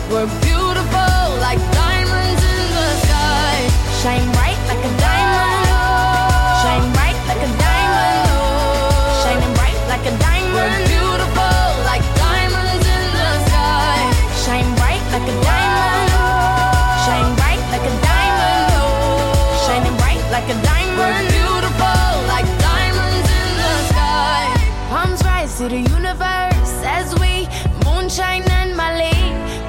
We're beautiful like diamonds in the sky. Shine bright like a diamond. Shine bright like a diamond. Shining bright like a diamond. We're beautiful like diamonds in the sky. Shine bright like a diamond. Shine bright like a diamond. Shining bright like a diamond. We're beautiful